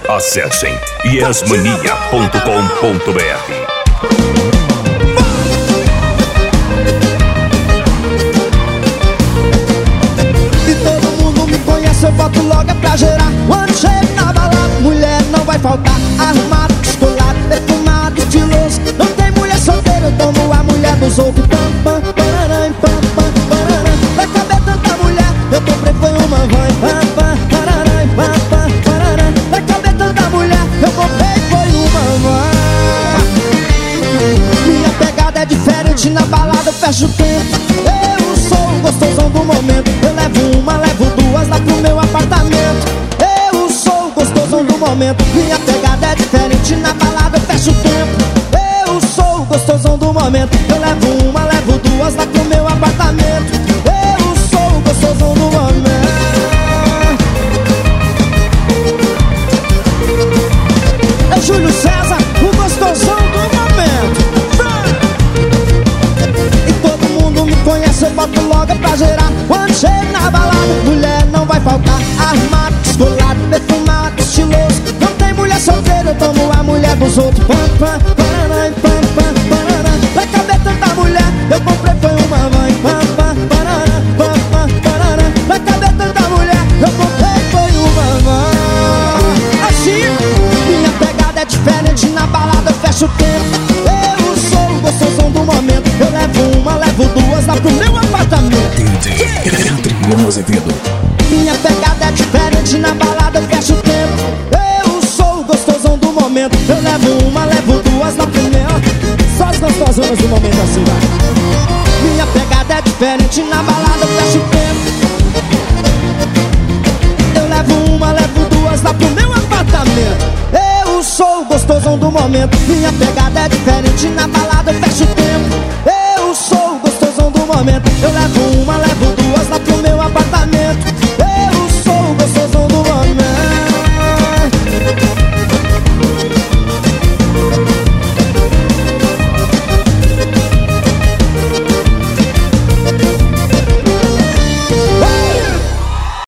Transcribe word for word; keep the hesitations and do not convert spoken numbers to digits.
Acessem yesmania ponto com ponto br. Eu boto logo é pra gerar. Quando chego na balada, mulher não vai faltar. Arrumado, descolado, perfumado, estiloso. Não tem mulher solteira, eu tomo a mulher dos outros. Pam, pam, pararam, pam, pam, pararam. Vai caber tanta mulher, eu comprei foi uma van. Pam, pam, pararam, pam, pam, pararam. Vai caber tanta mulher, eu comprei foi uma van. Minha pegada é diferente, na balada eu fecho o tempo. Eu sou o gostosão do momento. Eu levo uma, levo duas lá pro meu apartamento. Eu sou o gostosão do momento. Minha pegada é diferente, na balada eu fecho o tempo. Eu sou o gostosão do momento. Eu levo uma, levo duas lá pro meu apartamento. Eu sou o gostosão do momento. É Júlio César, o gostosão do momento. E todo mundo me conhece, eu boto logo pra gerar. Quando chego na balada, mulher não vai faltar. Arrumado, descolado, perfumado, estiloso. Não tem mulher solteira, eu tomo a mulher dos outros. Pam, pam, pararam, pam, pam, pararam. Vai caber tanta mulher, eu comprei foi uma mãe. Pam, pam, pararam, pam, pam, pararam. Vai caber tanta mulher, eu comprei foi uma mãe. Assim, minha pegada é diferente, na balada eu fecho o tempo. Eu sou o gostosão do momento. Eu levo uma, levo duas lá pro meu apartamento. Minha pegada é diferente, na balada eu fecho o tempo. Eu sou o gostosão do momento. Eu levo uma, levo duas lá pro meu. Só as gostosonas do momento assim, vai. Minha pegada é diferente, na balada eu fecho o tempo. Eu levo uma, levo duas lá pro meu apartamento. Eu sou o gostosão do momento. Minha pegada é diferente, na balada